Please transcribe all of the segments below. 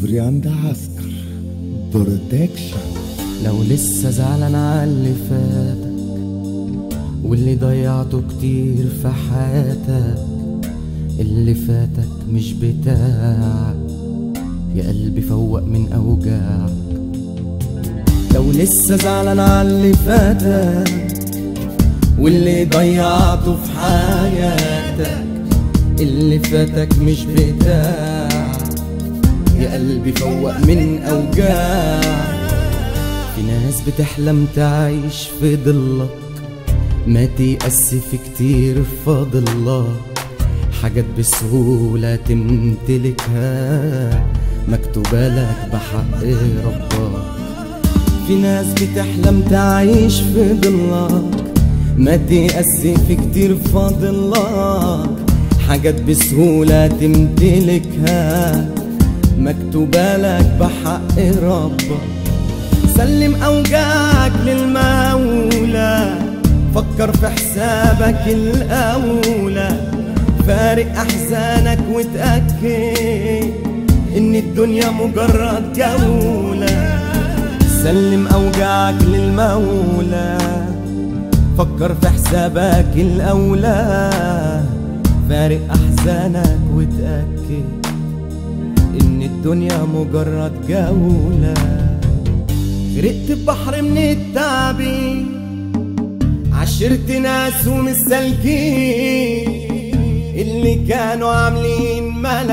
صبري عند عسكر بروتكشن. لو لسه زعلان على اللي فاتك واللي ضيعته كتير في حياتك، اللي فاتك مش بتاعك يا قلبي، فوق من أوجاعك. لو لسه زعلان على اللي فاتك واللي ضيعته في حياتك، اللي فاتك مش بتاعك يا قلبي، فوق من أوجاعك. في ناس بتحلم تعيش في ضلك، ما تيأس في كتير فاضلك، حاجات بسهولة تمتلكها مكتوبة لك بحق ربك. في ناس بتحلم تعيش في ضلك، ما تيأس في كتير فاضلك، حاجات بسهولة تمتلكها مكتوبة لك بحق ربك. سلم أوجاعك للمولى، فكر في حسابك الأولى، فارق أحزانك وتأكد إن الدنيا مجرد جولة. سلم أوجاعك للمولى، فكر في حسابك الأولى، فارق أحزانك وتأكد إن الدنيا مجرد جولة. غرقت ببحر من التعبين، عشرت ناس ومسالكين، اللي كانوا عاملين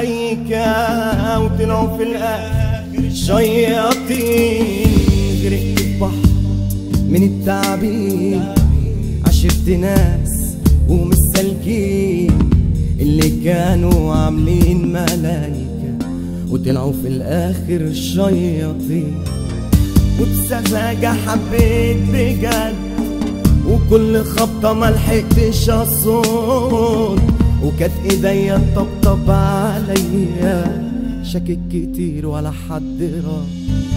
ملايكة وطلعوا في الآخر شياطين. غرقت ببحر من التعبين، عشرت ناس ومسالكين، اللي كانوا عاملين ملايكة وطلعوا في الآخر شياطين. وبسذاجة حبيت بجد، وكل خبطة ملحقتش الصوت، وكانت ايديا تطبطب عليا، شاكك كتير ولا حد رد.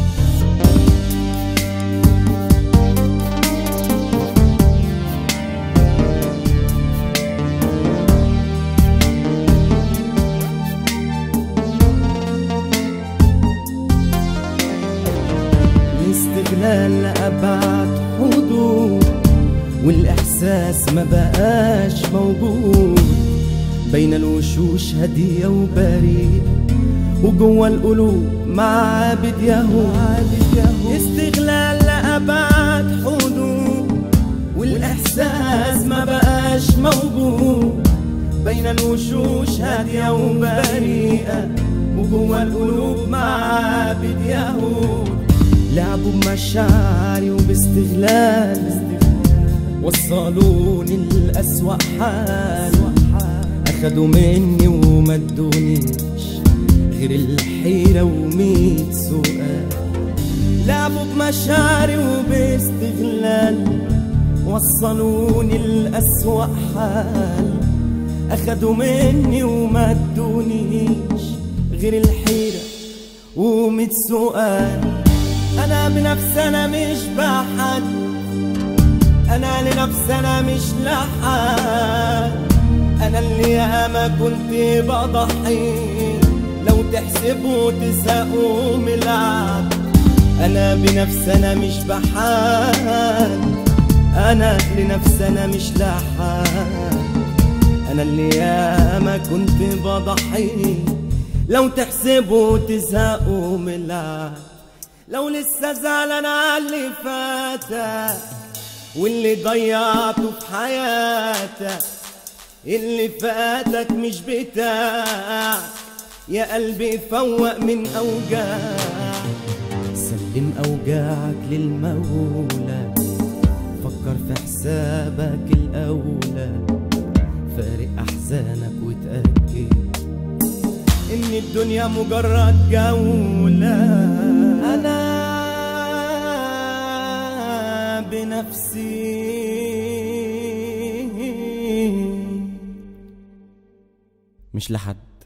الاستغلال لأبعد حدود، والإحساس ما بقاش موجود، بين الوشوش هادية وبريئة، وجوه القلوب معابد يهود. استغلال لأبعد حدود، والإحساس ما بقاش موجود، بين الوشوش هادية وبريئة، وجوه القلوب معابد يهود. لعبوا بمشاعري وباستغلال، وصلوني لأسوأ حال، أخدوا مني وما ادونيش غير الحيرة وميت سؤال. لعبوا بمشاعري وباستغلال، وصلوني لأسوأ حال، أخدوا مني وما ادونيش غير الحيرة وميت سؤال. أنا بنفسي أنا مش بحد، أنا لنفسي أنا مش لحد، أنا اللي ياما كنت بضحي لو تحسبوا تساقوا ملعب. أنا بنفسي أنا مش بحد، أنا لنفسي أنا مش لحد، أنا اللي ياما كنت بضحي لو تحسبوا تساقوا ملعب. لو لسه زعلان على اللي فاتك واللي ضيعته في حياتك، اللي فاتك مش بتاعك يا قلبي، فوق من أوجاعك. سلم أوجاعك للمولى، فكر في حسابك الأولى، فارق أحزانك وتأكد إن الدنيا مجرد جولة. أنا بنفسي مش لحد.